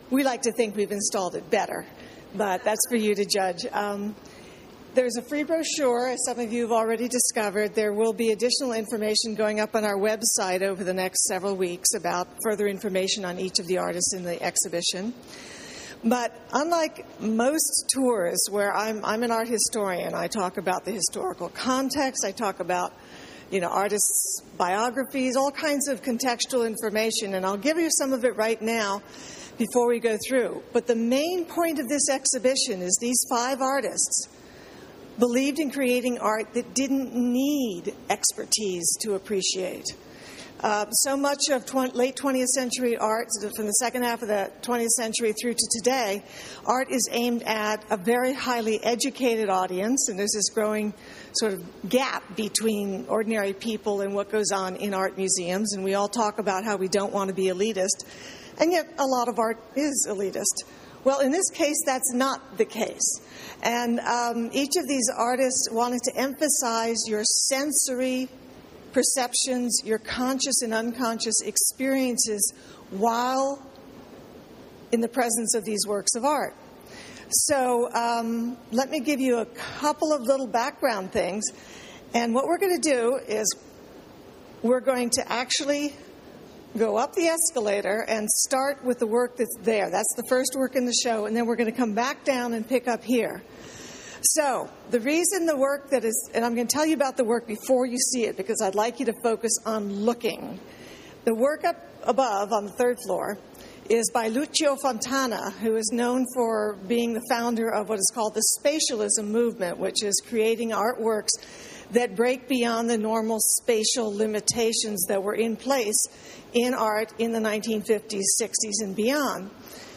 We like to think we've installed it better, but that's for you to judge. There's a free brochure, as some of you have already discovered. There will be additional information going up on our website over the next several weeks about further information on each of the artists in the exhibition. But unlike most tours where I'm an art historian, I talk about the historical context, I talk about, artists' biographies, all kinds of contextual information, and I'll give you some of it right now before we go through. But the main point of this exhibition is these 5 artists believed in creating art that didn't need expertise to appreciate. So much of late 20th century art, from the second half of the 20th century through to today, art is aimed at a very highly educated audience, and there's this growing sort of gap between ordinary people and what goes on in art museums, and we all talk about how we don't want to be elitist, and yet a lot of art is elitist. Well, in this case, that's not the case. And each of these artists wanted to emphasize your sensory perceptions, your conscious and unconscious experiences while in the presence of these works of art. So let me give you a couple of little background things. And what we're going to do is we're going to actually go up the escalator and start with the work that's there. That's the first work in the show, and then we're going to come back down and pick up here. So the reason the work that is, and I'm going to tell you about the work before you see it because I'd like you to focus on looking. The work up above on the 3rd floor is by Lucio Fontana, who is known for being the founder of what is called the spatialism movement, which is creating artworks that break beyond the normal spatial limitations that were in place in art in the 1950s, 60s, and beyond.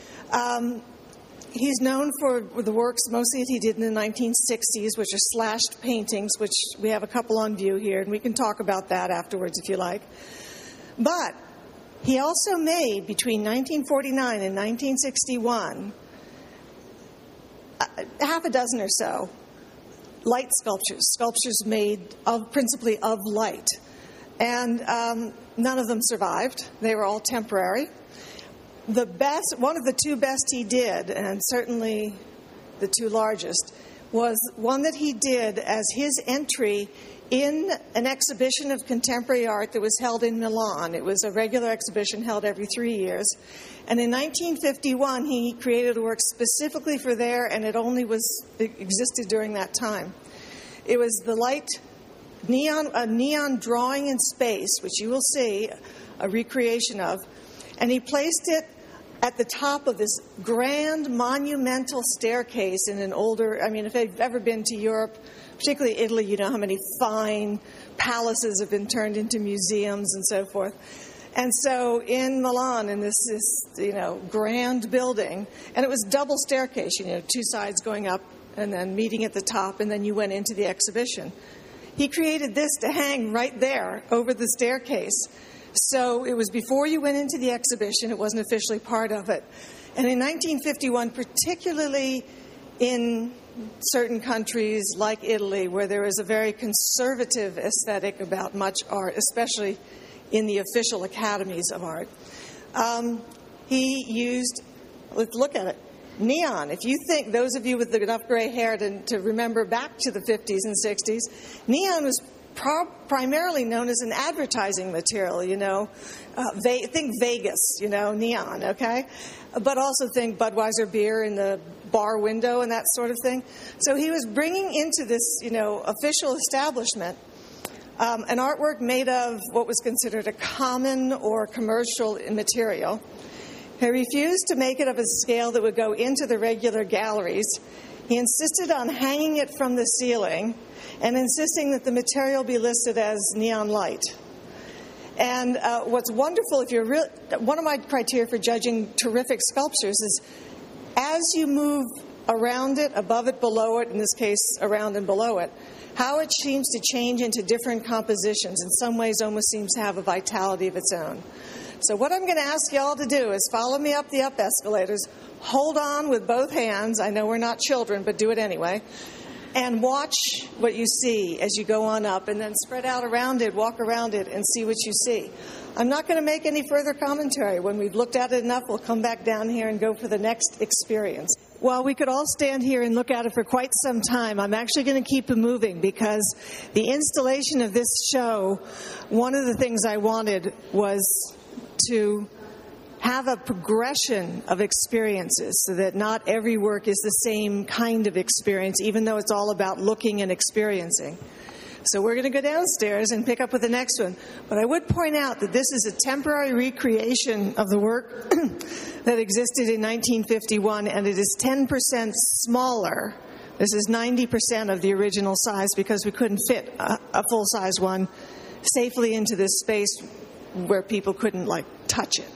He's known for the works mostly that he did in the 1960s, which are slashed paintings, which we have a couple on view here, and we can talk about that afterwards if you like. But he also made, between 1949 and 1961, half a dozen or so light sculptures made principally of light. And none of them survived. They were all temporary. One of the 2 best he did, and certainly the 2 largest, was one that he did as his entry in an exhibition of contemporary art that was held in Milan. It was a regular exhibition held every 3 years. And in 1951, he created a work specifically for there, and it existed during that time. It was a neon drawing in space, which you will see a recreation of, and he placed it at the top of this grand monumental staircase in an older, if you've ever been to Europe, particularly Italy, you know how many fine palaces have been turned into museums and so forth. And so in Milan, in this grand building, and it was double staircase, 2 sides going up and then meeting at the top, and then you went into the exhibition. He created this to hang right there over the staircase. So it was before you went into the exhibition. It wasn't officially part of it. And in 1951, particularly in certain countries like Italy, where there is a very conservative aesthetic about much art, especially in the official academies of art, he used, let's look at it, neon. If you think, those of you with enough gray hair to remember back to the 50s and 60s, neon was primarily known as an advertising material, think Vegas, neon, okay? But also think Budweiser beer in the bar window and that sort of thing. So he was bringing into this, official establishment an artwork made of what was considered a common or commercial material. He refused to make it of a scale that would go into the regular galleries. He insisted on hanging it from the ceiling and insisting that the material be listed as neon light. And what's wonderful, one of my criteria for judging terrific sculptures is as you move around it, above it, below it, in this case around and below it, how it seems to change into different compositions. In some ways almost seems to have a vitality of its own. So what I'm going to ask you all to do is follow me up the escalators, hold on with both hands. I know we're not children, but do it anyway. And watch what you see as you go on up, and then spread out around it, walk around it, and see what you see. I'm not going to make any further commentary. When we've looked at it enough, we'll come back down here and go for the next experience. While we could all stand here and look at it for quite some time, I'm actually going to keep it moving because the installation of this show, one of the things I wanted was to have a progression of experiences so that not every work is the same kind of experience, even though it's all about looking and experiencing. So we're going to go downstairs and pick up with the next one. But I would point out that this is a temporary recreation of the work that existed in 1951, and it is 10% smaller. This is 90% of the original size because we couldn't fit a full-size one safely into this space where people couldn't, touch it.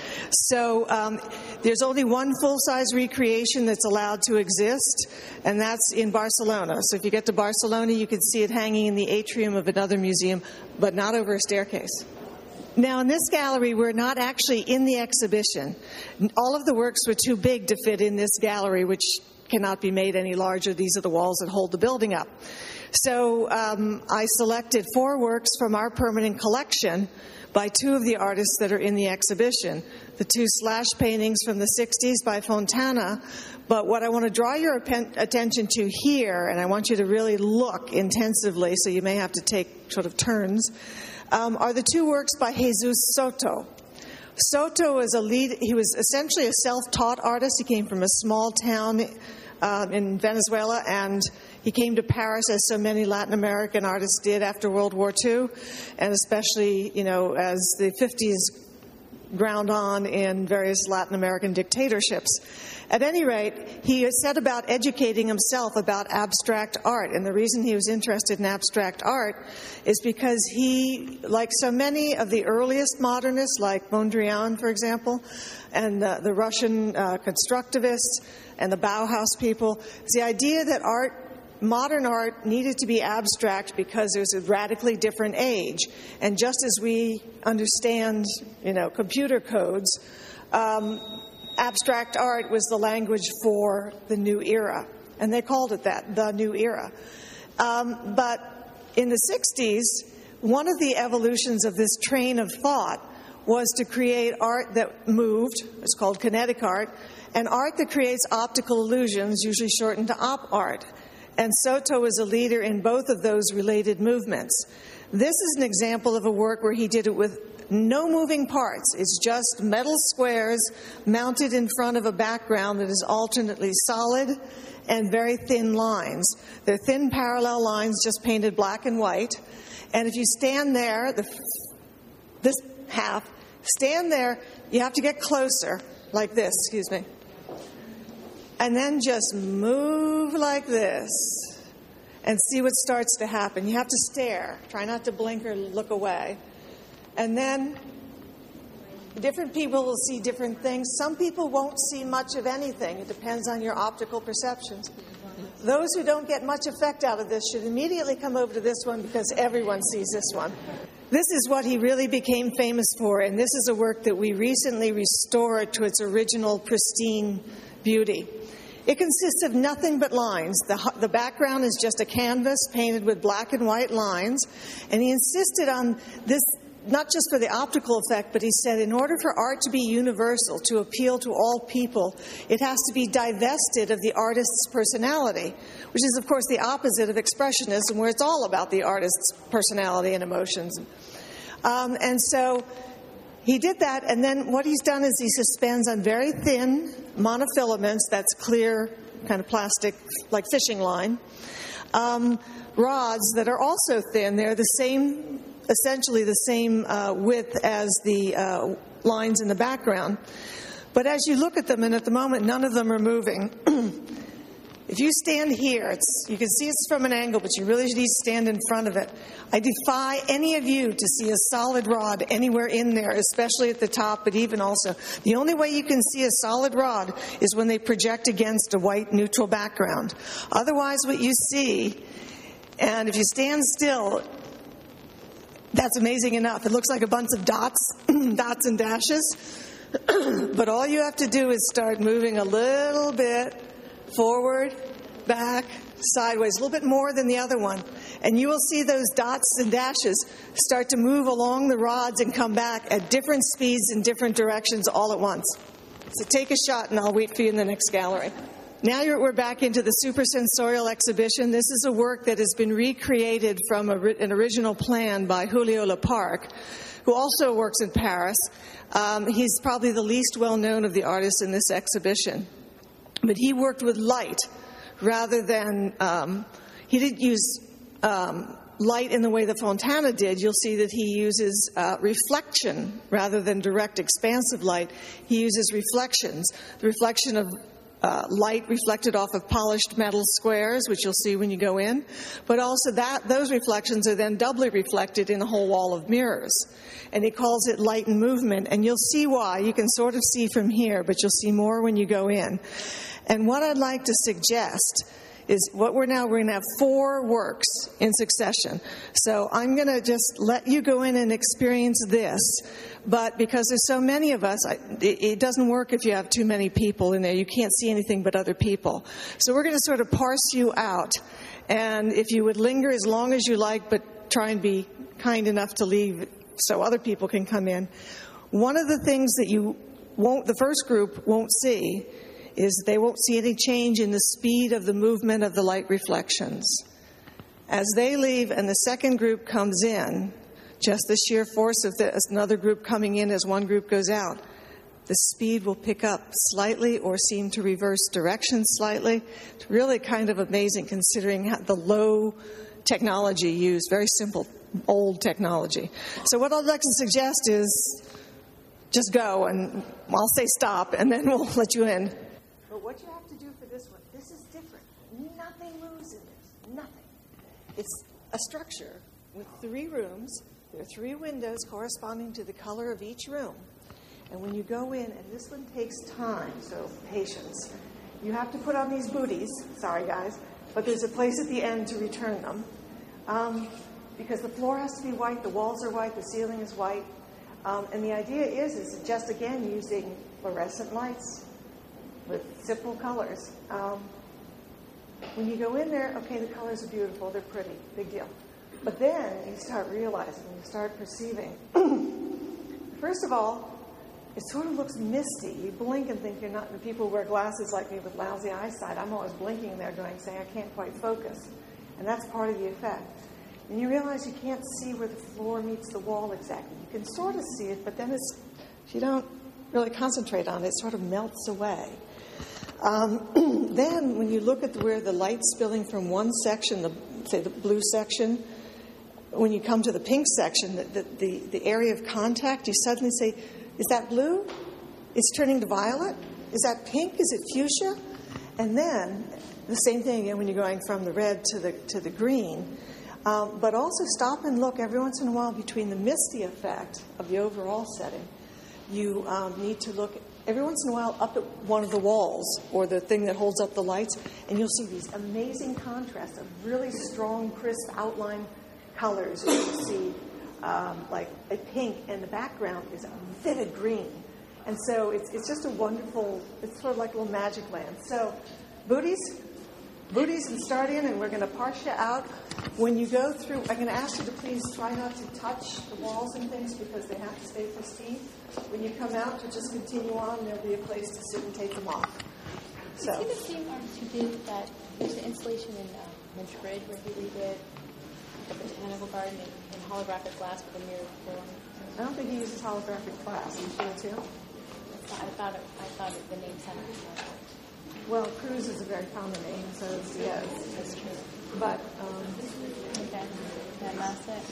So there's only one full-size recreation that's allowed to exist, and that's in Barcelona. So if you get to Barcelona, you can see it hanging in the atrium of another museum, but not over a staircase. Now, in this gallery, we're not actually in the exhibition. All of the works were too big to fit in this gallery, which cannot be made any larger. These are the walls that hold the building up. So I selected 4 works from our permanent collection by 2 of the artists that are in the exhibition. The 2 slash paintings from the 60s by Fontana. But what I want to draw your attention to here, and I want you to really look intensively, so you may have to take sort of turns, are the 2 works by Jesus Soto. Soto was he was essentially a self-taught artist. He came from a small town in Venezuela, and he came to Paris as so many Latin American artists did after World War II, and especially, as the 50s ground on in various Latin American dictatorships. At any rate, he set about educating himself about abstract art, and the reason he was interested in abstract art is because he, like so many of the earliest modernists, like Mondrian, for example, and the Russian constructivists and the Bauhaus people, is the idea that modern art needed to be abstract because there's a radically different age. And just as we understand, computer codes, abstract art was the language for the new era. And they called it that, the new era. But in the 60s, one of the evolutions of this train of thought was to create art that moved. It's called kinetic art. And art that creates optical illusions, usually shortened to op art. And Soto was a leader in both of those related movements. This is an example of a work where he did it with no moving parts. It's just metal squares mounted in front of a background that is alternately solid and very thin lines. They're thin parallel lines just painted black and white. And if you stand there, stand there, you have to get closer, like this, and then just move like this and see what starts to happen. You have to stare. Try not to blink or look away. And then different people will see different things. Some people won't see much of anything. It depends on your optical perceptions. Those who don't get much effect out of this should immediately come over to this one because everyone sees this one. This is what he really became famous for, and this is a work that we recently restored to its original pristine beauty. It consists of nothing but lines. The background is just a canvas painted with black and white lines, and he insisted on this not just for the optical effect, but he said in order for art to be universal, to appeal to all people, it has to be divested of the artist's personality, which is, of course, the opposite of expressionism, where it's all about the artist's personality and emotions. And so he did that, and then what he's done is he suspends on very thin monofilaments, that's clear kind of plastic, like fishing line, rods that are also thin. They're the same, essentially the same width as the lines in the background. But as you look at them, and at the moment none of them are moving, if you stand here, you can see it's from an angle, but you really need to stand in front of it. I defy any of you to see a solid rod anywhere in there, especially at the top, but even also. The only way you can see a solid rod is when they project against a white neutral background. Otherwise, what you see, and if you stand still, that's amazing enough. It looks like a bunch of dots, dots and dashes. But all you have to do is start moving a little bit forward, back, sideways, a little bit more than the other one. And you will see those dots and dashes start to move along the rods and come back at different speeds in different directions all at once. So take a shot, and I'll wait for you in the next gallery. Now we're back into the Supersensorial exhibition. This is a work that has been recreated from an original plan by Julio Leparc, who also works in Paris. He's probably the least well-known of the artists in this exhibition. But he worked with light rather than, he didn't use light in the way that Fontana did. You'll see that he uses reflection rather than direct expansive light. He uses reflections. The reflection of light reflected off of polished metal squares, which you'll see when you go in. But also those reflections are then doubly reflected in a whole wall of mirrors. And he calls it light and movement. And you'll see why. You can sort of see from here, but you'll see more when you go in. And what I'd like to suggest is we're going to have 4 works in succession. So I'm going to just let you go in and experience this. But because there's so many of us, it doesn't work if you have too many people in there. You can't see anything but other people. So we're going to sort of parse you out. And if you would linger as long as you like, but try and be kind enough to leave so other people can come in. One of the things that the first group won't see is they won't see any change in the speed of the movement of the light reflections. As they leave and the second group comes in, just the sheer force of another group coming in as one group goes out, the speed will pick up slightly or seem to reverse direction slightly. It's really kind of amazing considering the low technology used, very simple, old technology. So what I'd like to suggest is just go, and I'll say stop, and then we'll let you in. But what you have to do for this one, this is different. Nothing moves in this. Nothing. It's a structure with 3 rooms. There are 3 windows corresponding to the color of each room. And when you go in, and this one takes time, so patience. You have to put on these booties. Sorry, guys. But there's a place at the end to return them. Because the floor has to be white, the walls are white, the ceiling is white. And the idea is just, again, using fluorescent lights with simple colors. When you go in there, okay, the colors are beautiful, they're pretty, big deal. But then you start realizing, you start perceiving. First of all, it sort of looks misty. You blink and think you're not, the people who wear glasses like me with lousy eyesight, I'm always blinking there saying I can't quite focus. And that's part of the effect. And you realize you can't see where the floor meets the wall exactly. You can sort of see it, but then if you don't really concentrate on it, it sort of melts away. Then when you look at where the light's spilling from one section, say the blue section, when you come to the pink section, the area of contact, you suddenly say, is that blue? It's turning to violet? Is that pink? Is it fuchsia? And then the same thing again when you're going from the red to the green. But also stop and look every once in a while between the misty effect of the overall setting. You need to look every once in a while up at one of the walls or the thing that holds up the lights, and you'll see these amazing contrasts of really strong, crisp outline colors. You see like a pink, and the background is a vivid green. And so it's just a wonderful, it's sort of like a little magic land. So booties and start in, and we're going to parse you out. When you go through, I'm going to ask you to please try not to touch the walls and things because they have to stay pristine. When you come out, to just continue on, there'll be a place to sit and take them off. So. Is he the same artist who did that? There's an installation in Madrid where he redid the botanical garden in holographic glass with a mirror form. I don't think he uses holographic glass. Are you sure too? I thought the name sounded like that. Well, Cruz is a very common name, so yes, That's true. but Okay. Then that's it.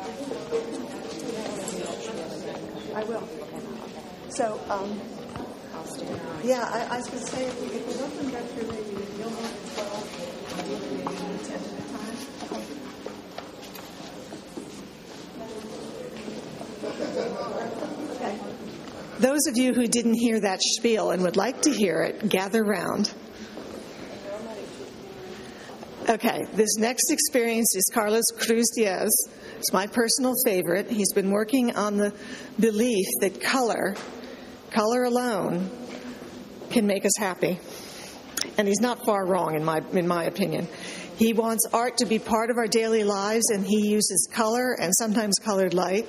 I will. So, yeah, I was going to say, if we let them go through maybe you'll know as well, maybe 10 at a time. Okay. Those of you who didn't hear that spiel and would like to hear it, gather round. Okay, this next experience is Carlos Cruz Diaz. It's my personal favorite. He's been working on the belief that color alone, can make us happy. And he's not far wrong in my opinion. He wants art to be part of our daily lives, and he uses color and sometimes colored light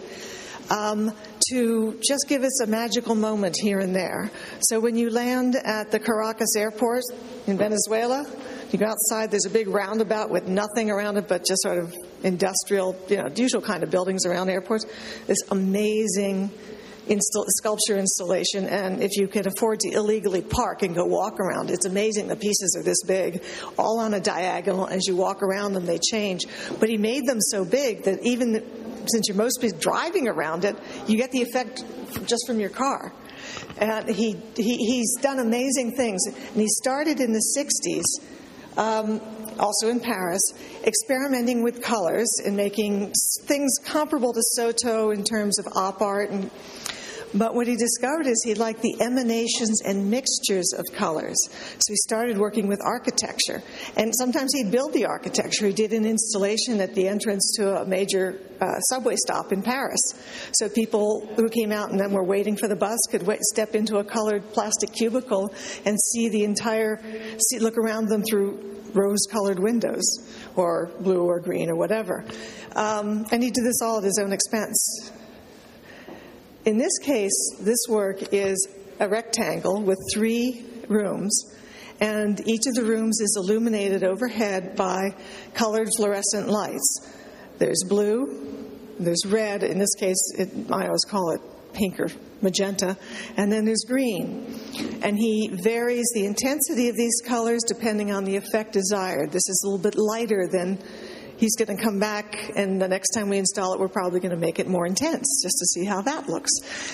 to just give us a magical moment here and there. So when you land at the Caracas airport in Venezuela, you go outside, there's a big roundabout with nothing around it but just sort of industrial, the usual kind of buildings around airports. This amazing sculpture installation, and if you can afford to illegally park and go walk around, it's amazing. The pieces are this big, all on a diagonal. As you walk around them, they change. But he made them so big that even since you're mostly driving around it, you get the effect just from your car. And he's done amazing things. And he started in the 60s, also in Paris, experimenting with colors and making things comparable to Soto in terms of op art. But what he discovered is he liked the emanations and mixtures of colors. So he started working with architecture. And sometimes he'd build the architecture. He did an installation at the entrance to a major subway stop in Paris. So people who came out and then were waiting for the bus could step into a colored plastic cubicle and see look around them through rose-colored windows, or blue or green or whatever. And he did this all at his own expense. In this case, this work is a rectangle with 3 rooms, and each of the rooms is illuminated overhead by colored fluorescent lights. There's blue, there's red, in this case, I always call it pink or magenta, and then there's green. And he varies the intensity of these colors depending on the effect desired. This is a little bit lighter than he's going to come back, and the next time we install it, we're probably going to make it more intense just to see how that looks.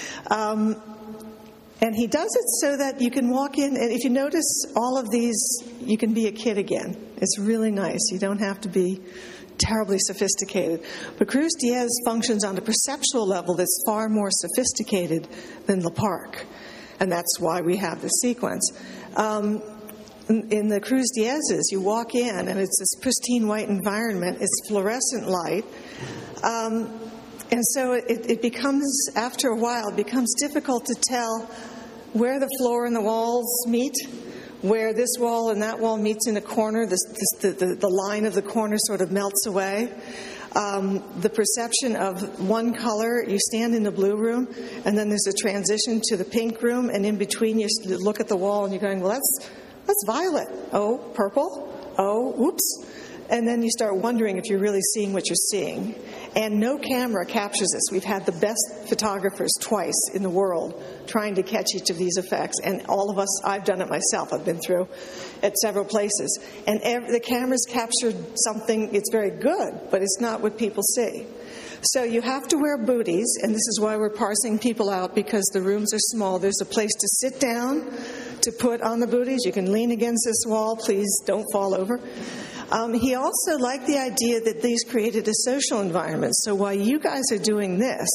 And he does it so that you can walk in, and if you notice all of these, you can be a kid again. It's really nice. You don't have to be terribly sophisticated. But Cruz Diez functions on a perceptual level that's far more sophisticated than Le Parc, and that's why we have this sequence. In the Cruz Diez's, you walk in, and it's this pristine white environment. It's fluorescent light. And so it becomes, after a while, it becomes difficult to tell where the floor and the walls meet, where this wall and that wall meets in a corner. The line of the corner sort of melts away. The perception of one color, you stand in the blue room, and then there's a transition to the pink room, and in between you look at the wall, and you're going, well, that's violet. Oh, purple. Oh, whoops. And then you start wondering if you're really seeing what you're seeing. And no camera captures this. We've had the best photographers twice in the world trying to catch each of these effects. And all of us, I've done it myself. I've been through at several places. And the cameras captured something, it's very good, but it's not what people see. So you have to wear booties, and this is why we're parsing people out, because the rooms are small. There's a place to sit down to put on the booties. You can lean against this wall. Please don't fall over. He also liked the idea that these created a social environment. So while you guys are doing this,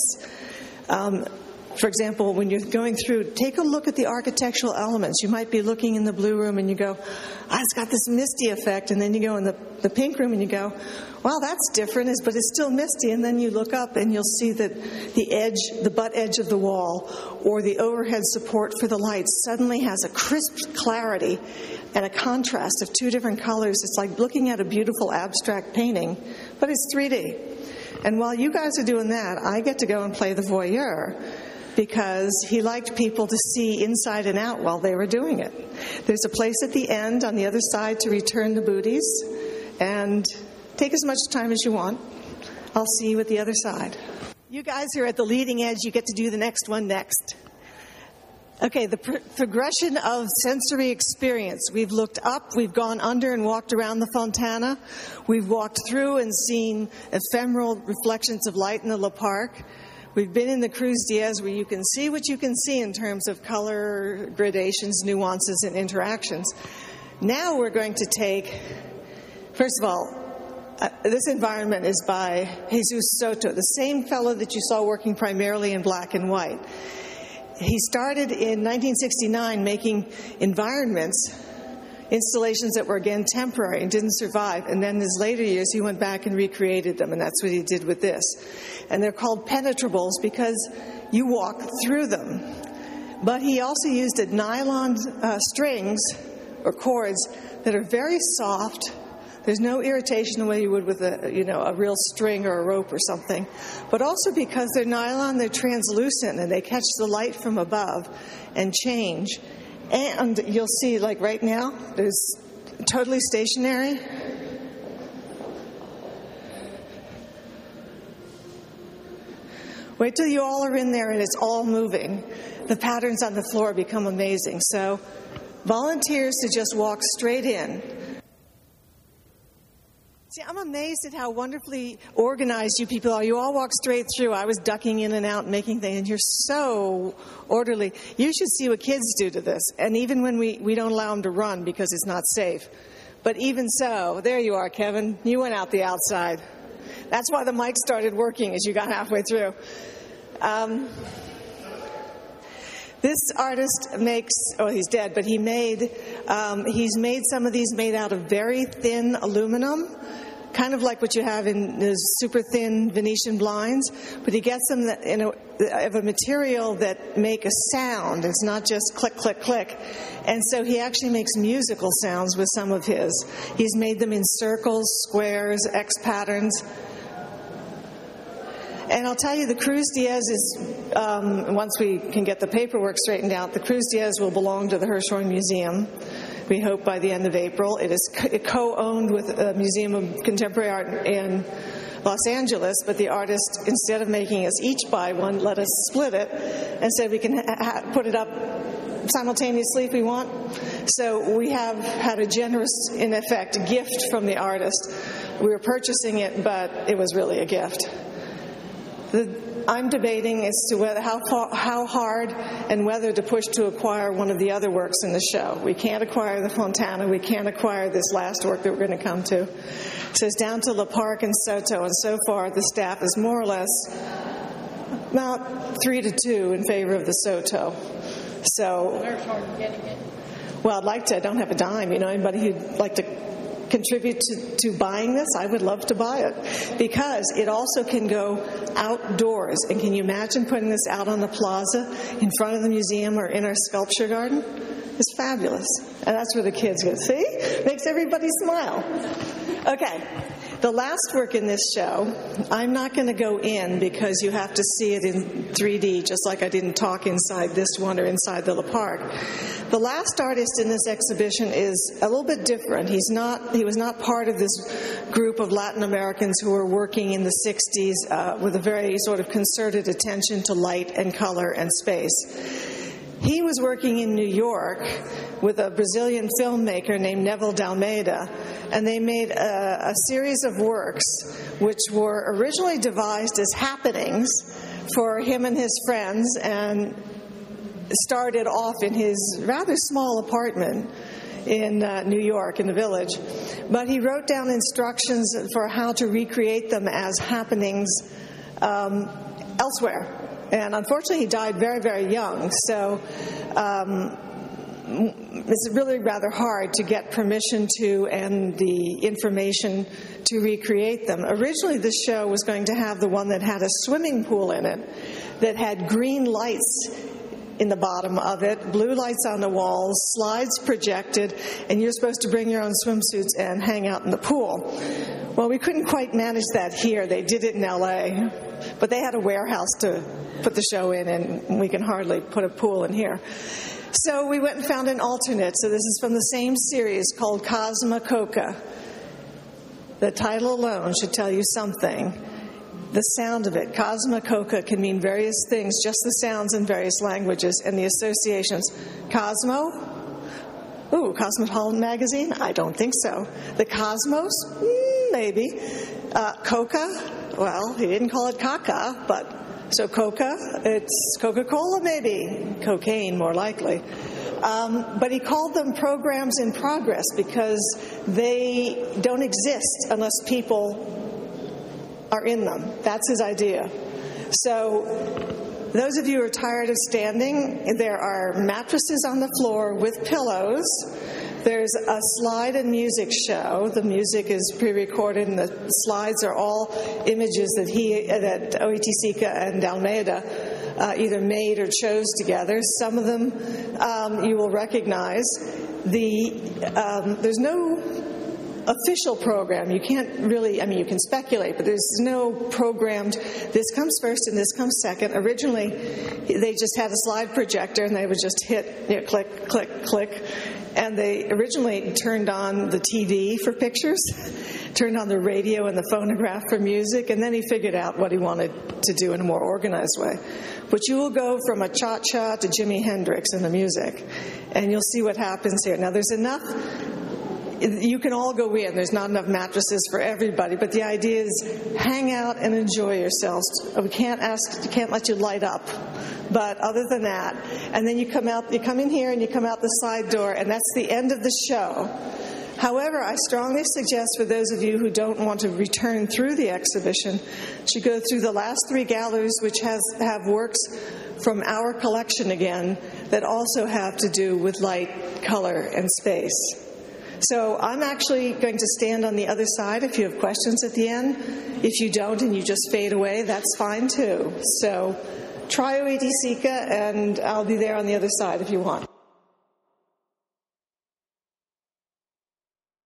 for example, when you're going through, take a look at the architectural elements. You might be looking in the blue room and you go, it's got this misty effect. And then you go in the pink room and you go, well, that's different, but it's still misty. And then you look up and you'll see that the butt edge of the wall or the overhead support for the lights suddenly has a crisp clarity and a contrast of 2 different colors. It's like looking at a beautiful abstract painting, but it's 3D. And while you guys are doing that, I get to go and play the voyeur, because he liked people to see inside and out while they were doing it. There's a place at the end on the other side to return the booties, and take as much time as you want. I'll see you at the other side. You guys are at the leading edge. You get to do the next one next. Okay, the progression of sensory experience. We've looked up, we've gone under and walked around the Fontana. We've walked through and seen ephemeral reflections of light in the Le Parc. We've been in the Cruz Diez, where you can see what you can see in terms of color, gradations, nuances, and interactions. Now we're going to take, first of all, this environment is by Jesus Soto, the same fellow that you saw working primarily in black and white. He started in 1969 making environments, installations that were, again, temporary and didn't survive. And then in his later years, he went back and recreated them, and that's what he did with this. And they're called penetrables because you walk through them. But he also used nylon strings or cords that are very soft, There's no irritation the way you would with a real string or a rope or something. But also because they're nylon, they're translucent and they catch the light from above and change. And you'll see, like right now, there's totally stationary. Wait till you all are in there and it's all moving. The patterns on the floor become amazing. So volunteers to just walk straight in. See, I'm amazed at how wonderfully organized you people are. You all walk straight through. I was ducking in and out, making things, and you're so orderly. You should see what kids do to this. And even when we don't allow them to run because it's not safe. But even so, there you are, Kevin. You went out the outside. That's why the mic started working as you got halfway through. This artist he's dead, but he's made some of these made out of very thin aluminum, kind of like what you have in the super thin Venetian blinds, but he gets them of a material that make a sound. It's not just click, click, click. And so he actually makes musical sounds with some of his. He's made them in circles, squares, X patterns. And I'll tell you, the Cruz Diaz is, once we can get the paperwork straightened out, the Cruz Diaz will belong to the Hirshhorn Museum, we hope by the end of April. It is co-owned with a Museum of Contemporary Art in Los Angeles, but the artist, instead of making us each buy one, let us split it and said we can put it up simultaneously if we want. So we have had a generous, in effect, gift from the artist. We were purchasing it, but it was really a gift. I'm debating as to how hard and whether to push to acquire one of the other works in the show. We can't acquire the Fontana. We can't acquire this last work that we're going to come to. It says down to Le Parc and Soto, and so far the staff is more or less about 3-2 in favor of the Soto. So, well, I'd like to. I don't have a dime. Anybody who'd like to contribute to buying this, I would love to buy it, because it also can go outdoors. And can you imagine putting this out on the plaza in front of the museum or in our sculpture garden? It's fabulous. And that's where the kids go. See? Makes everybody smile. Okay. The last work in this show, I'm not going to go in because you have to see it in 3D, just like I didn't talk inside this one or inside the Le Parc. The last artist in this exhibition is a little bit different. He was not part of this group of Latin Americans who were working in the 60s with a very sort of concerted attention to light and color and space. He was working in New York with a Brazilian filmmaker named Neville d'Almeida, and they made a series of works which were originally devised as happenings for him and his friends, and started off in his rather small apartment in New York, in the Village. But he wrote down instructions for how to recreate them as happenings elsewhere. And unfortunately, he died very, very young. So it's really rather hard to get permission to and the information to recreate them. Originally, this show was going to have the one that had a swimming pool in it, that had green lights in the bottom of it, blue lights on the walls, slides projected, and you're supposed to bring your own swimsuits and hang out in the pool. Well, we couldn't quite manage that here. They did it in L.A., but they had a warehouse to put the show in, and we can hardly put a pool in here. So we went and found an alternate. So this is from the same series called Cosma Coca. The title alone should tell you something. The sound of it, Cosma Coca, can mean various things, just the sounds in various languages, and the associations. Cosmo? Ooh, Cosmopolitan magazine? I don't think so. The Cosmos? Maybe. Coca? Well, he didn't call it caca, but so Coca, it's Coca-Cola maybe. Cocaine, more likely. But he called them programs in progress because they don't exist unless people are in them. That's his idea. So those of you who are tired of standing, there are mattresses on the floor with pillows. There's a slide and music show. The music is pre-recorded, and the slides are all images that Oiticica and Almeida either made or chose together. Some of them you will recognize. There's no official program. You can't really, I mean, you can speculate, but there's no programmed, this comes first and this comes second. Originally, they just had a slide projector and they would just hit, click, click, click. And they originally turned on the TV for pictures, turned on the radio and the phonograph for music, and then he figured out what he wanted to do in a more organized way. But you will go from a cha-cha to Jimi Hendrix in the music, and you'll see what happens here. Now, there's enough. You can all go in. There's not enough mattresses for everybody, but the idea is hang out and enjoy yourselves. We can't let you light up, but other than that, and then you come in here and you come out the side door, and that's the end of the show. However, I strongly suggest for those of you who don't want to return through the exhibition to go through the last 3 galleries, which have works from our collection again that also have to do with light, color, and space. So I'm actually going to stand on the other side if you have questions at the end. If you don't and you just fade away, that's fine too. So try Oiticica, and I'll be there on the other side if you want.